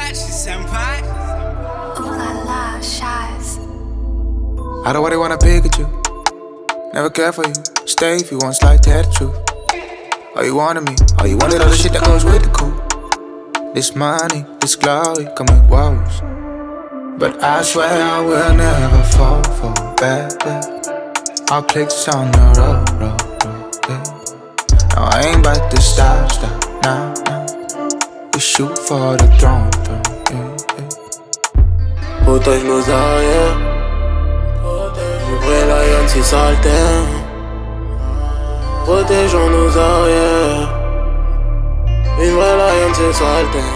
Ooh la la, Shaz. I don't really wanna pick at you. Never care for you. Stay if you want, slide, tell the truth. All you wanted me, all you wanted, all the shit that goes with the cool. This money, this glory, come with woes. But I swear I will never fall for bad. All clicks on the road, yeah. No, I ain't about to stop, nah. We shoot for the throne, yeah. Protège nos arrières. Une vraie lion si s'alterne. Protégeons nos arrières. Une vraie lion si s'alterne.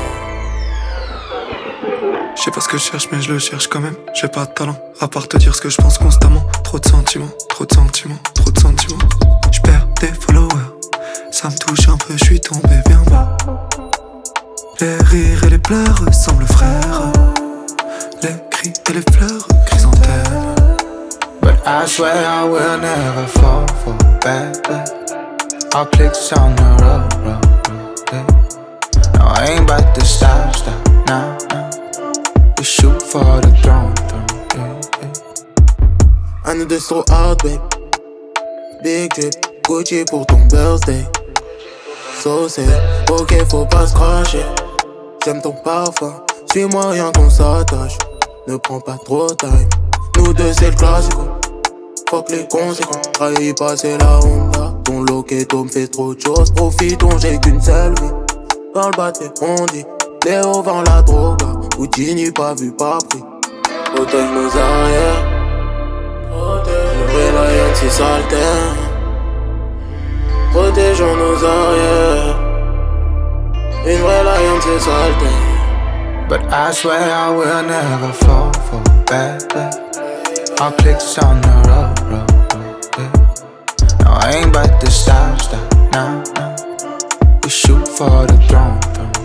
Je sais pas ce que je cherche mais je le cherche quand même. J'ai pas de talent à part te dire ce que je pense constamment. Trop de sentiments, trop de sentiments, trop de sentiments. Je perds des followers, ça me touche un peu, je suis tombé bien bas. Les rires et les pleurs ressemblent frères. Les cris et les fleurs, chrysanthèmes. But I swear I will never fall for bad. All clicks on the road, yeah. No, I ain't about to stop, nah. We shoot for the throne, yeah. Un ou deux so hard, babe. Big drip, Gucci pour ton birthday. So c'est ok, faut pas se cracher. J'aime ton parfum, suis-moi rien qu'on s'attache. Ne prends pas trop time. Nous deux c'est le classico. Fuck les conséquences. Trahi pas c'est la Honda. Ton loqueto me fait trop de choses. Profitons, j'ai qu'une seule vie. Dans le bas on dit Léo vend la droga. Houdini pas vu pas pris. Protège nos arrières. Le vrai lion si s'alterne. Protégeons nos arrières. Une vraie lion si s'alterne. But I swear I will never fall for bad. All clicks on the road, yeah. No, I ain't about to stop, nah. We shoot for the throne.